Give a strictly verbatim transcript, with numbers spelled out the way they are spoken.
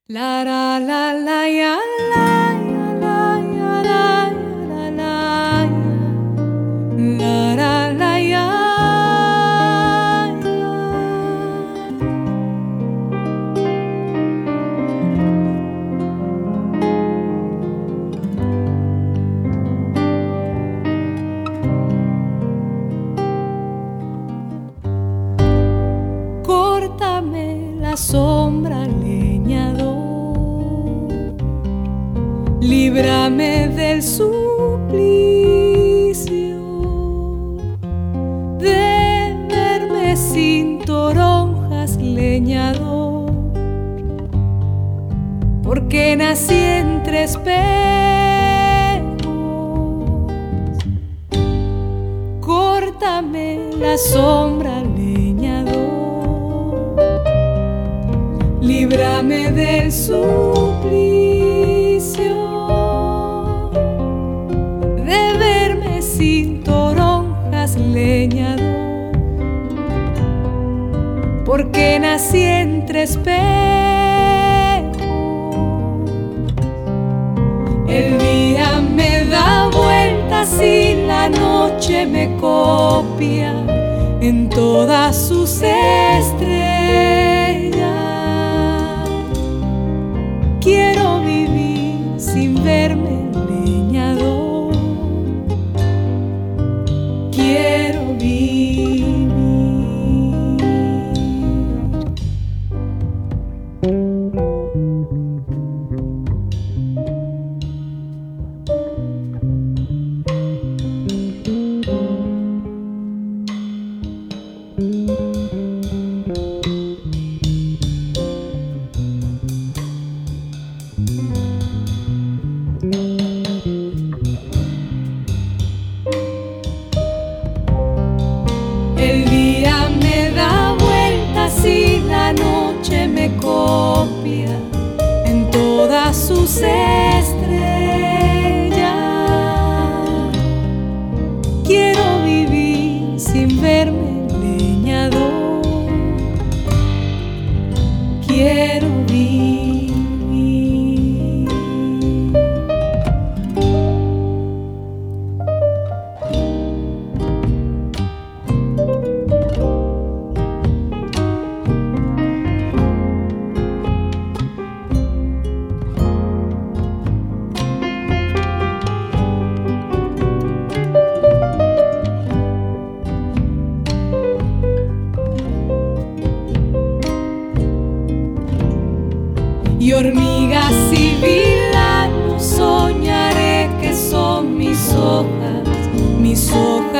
La la la la ya la ya la ya la ya la la la la ya Córtame la sombra, leñador, líbrame del suplicio de verme sin toronjas, leñador, porque nací entre espejos. Córtame la sombra, leñador, líbrame del suplicio de verme sin toronjas, leñador, porque nací entre espejos. El día me da vueltas y la noche me copia en todas sus estrellas. Quiero vivir sin verme, leñador. Quiero vivir. El día me da vueltas y la noche me copia en todas sus estrellas. Quiero vivir sin verme, leñador. Quiero vivir. Y hormigas y vilanos soñaré que son mis hojas, mis hojas.